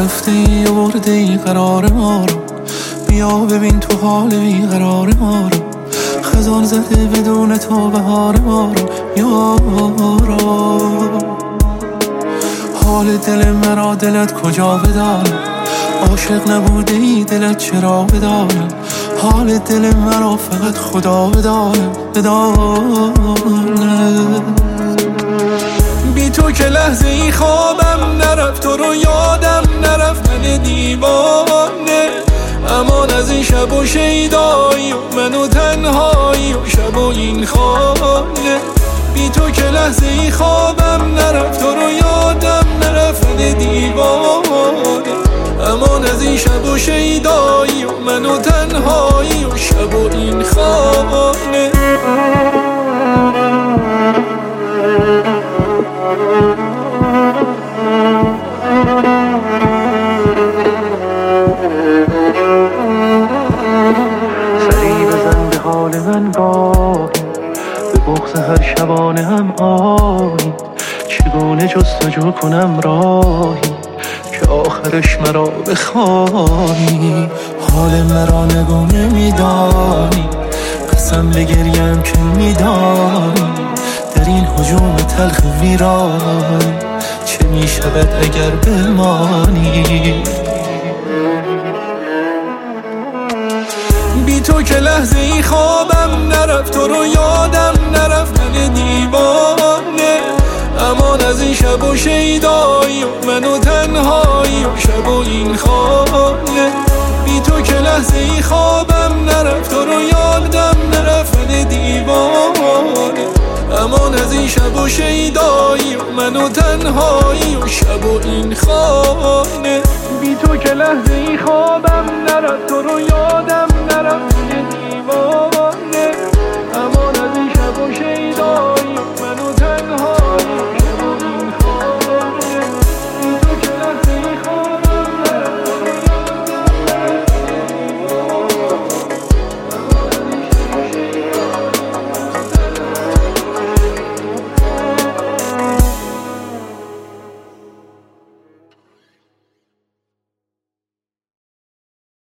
گرفته ای و برده ای قرار ما رو. بیا ببین تو حال بیقرار ما رو. خزان زده بدون تو بهار ما رو یارا. حال دل مرا دلت کجا بدانم؟ عاشق نبوده ای دلت چرا بدانم؟ حال دل مرا فقط خدا بدانه. بی تو که لحظه ای خوابم نرفت، تو رو یادم نرفت من دیوانه. امان از این شب و شیدایی و من و تنهایی و شب و این خانه. بی تو که لحظه ای خوابم نرفت، تو رو یادم نرفت من دیوانه. امان از این شب و شیدایی و من و تنهایی و شب و این خانه. سری بزن به حال من گاهی، به بغض هر شبانه هم آهی. چگونه جستجو کنم راهی که آخرش مرا بخوانی. حال مرا نگو نمیدانی، قسم بگریم که میدانی. در این هجوم تلخ ویران چه میشود اگر بمانی؟ بی تو که لحظه ای خوابم نرفت، تو رو یادم نرفت من دیوانه. امان از این شب و شیدایی و من و تنهایی و شب و این خانه. بی تو که لحظه ای خوابم نرفت، تو رو یادم نرفت من دیوانه. امان از این شب و شیدایی و من و تنهایی و شب و این خانه. بی تو که لحظه ای خوابم نرفت، تو رو یادم نرفت من دیوانه.